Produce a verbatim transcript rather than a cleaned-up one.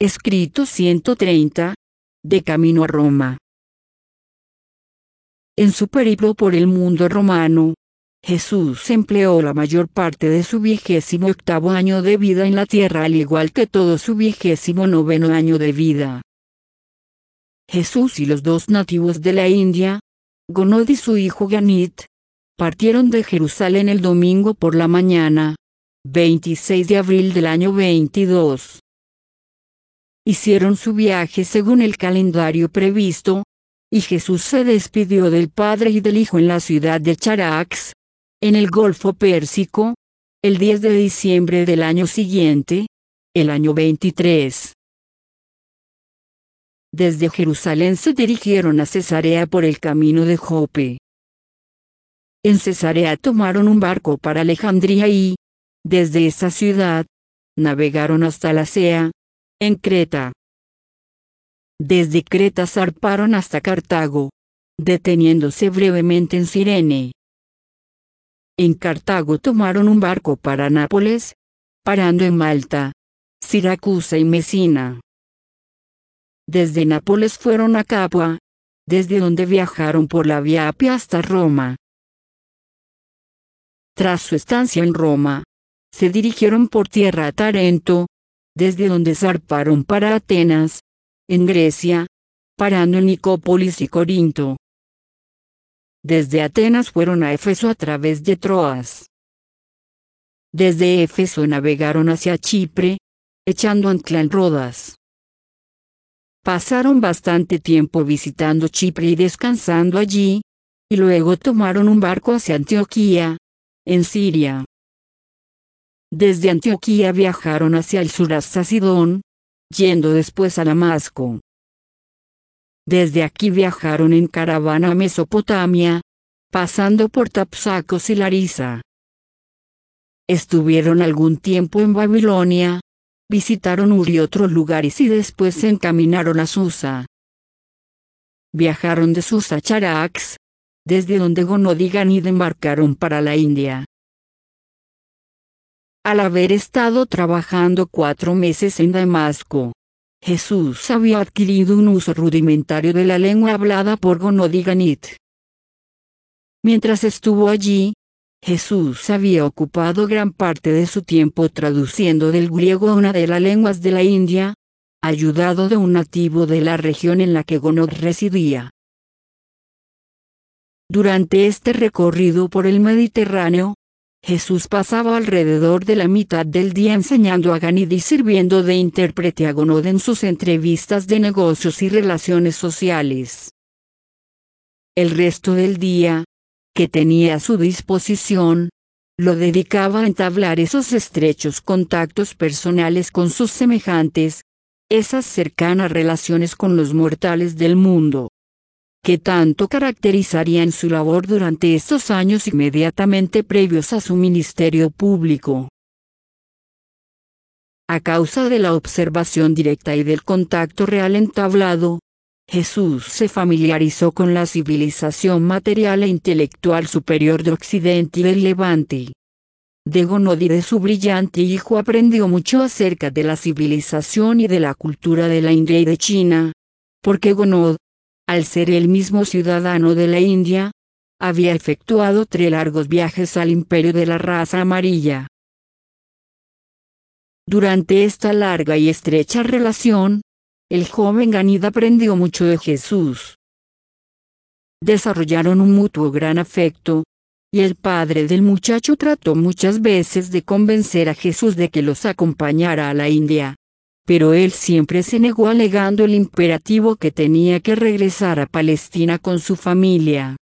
Escrito ciento treinta, de camino a Roma. En su periplo por el mundo romano, Jesús empleó la mayor parte de su vigésimo octavo año de vida en la tierra, al igual que todo su vigésimo noveno año de vida. Jesús y los dos nativos de la India, Gonod y su hijo Ganit, partieron de Jerusalén el domingo por la mañana, veintiséis de abril del año veintidós. Hicieron su viaje según el calendario previsto, y Jesús se despidió del Padre y del Hijo en la ciudad de Charax, en el Golfo Pérsico, el diez de diciembre del año siguiente, el año veintitrés. Desde Jerusalén se dirigieron a Cesarea por el camino de Jope. En Cesarea tomaron un barco para Alejandría y, desde esa ciudad, navegaron hasta Lasea, en Creta. Desde Creta zarparon hasta Cartago, deteniéndose brevemente en Cirene. En Cartago tomaron un barco para Nápoles, parando en Malta, Siracusa y Mesina. Desde Nápoles fueron a Capua, desde donde viajaron por la Vía Apia hasta Roma. Tras su estancia en Roma, se dirigieron por tierra a Tarento, desde donde zarparon para Atenas, en Grecia, parando en Nicópolis y Corinto. Desde Atenas fueron a Éfeso a través de Troas. Desde Éfeso navegaron hacia Chipre, echando ancla en Rodas. Pasaron bastante tiempo visitando Chipre y descansando allí, y luego tomaron un barco hacia Antioquía, en Siria. Desde Antioquía viajaron hacia el sur hasta Sidón, yendo después a Damasco. Desde aquí viajaron en caravana a Mesopotamia, pasando por Tapsacos y Larisa. Estuvieron algún tiempo en Babilonia, visitaron Ur y otros lugares y después se encaminaron a Susa. Viajaron de Susa a Charax, desde donde Gonod y Ganid embarcaron para la India. Al haber estado trabajando cuatro meses en Damasco, Jesús había adquirido un uso rudimentario de la lengua hablada por Gonod y Ganid. Mientras estuvo allí, Jesús había ocupado gran parte de su tiempo traduciendo del griego a una de las lenguas de la India, ayudado de un nativo de la región en la que Gonod residía. Durante este recorrido por el Mediterráneo, Jesús pasaba alrededor de la mitad del día enseñando a Ganid y sirviendo de intérprete a Gonod en sus entrevistas de negocios y relaciones sociales. El resto del día, que tenía a su disposición, lo dedicaba a entablar esos estrechos contactos personales con sus semejantes, esas cercanas relaciones con los mortales del mundo, que tanto caracterizarían su labor durante estos años inmediatamente previos a su ministerio público. A causa de la observación directa y del contacto real entablado, Jesús se familiarizó con la civilización material e intelectual superior de Occidente y del Levante. De Gonod y de su brillante hijo aprendió mucho acerca de la civilización y de la cultura de la India y de China, porque Gonod, al ser él mismo ciudadano de la India, había efectuado tres largos viajes al imperio de la raza amarilla. Durante esta larga y estrecha relación, el joven Ganid aprendió mucho de Jesús. Desarrollaron un mutuo gran afecto, y el padre del muchacho trató muchas veces de convencer a Jesús de que los acompañara a la India, pero él siempre se negó alegando el imperativo que tenía que regresar a Palestina con su familia.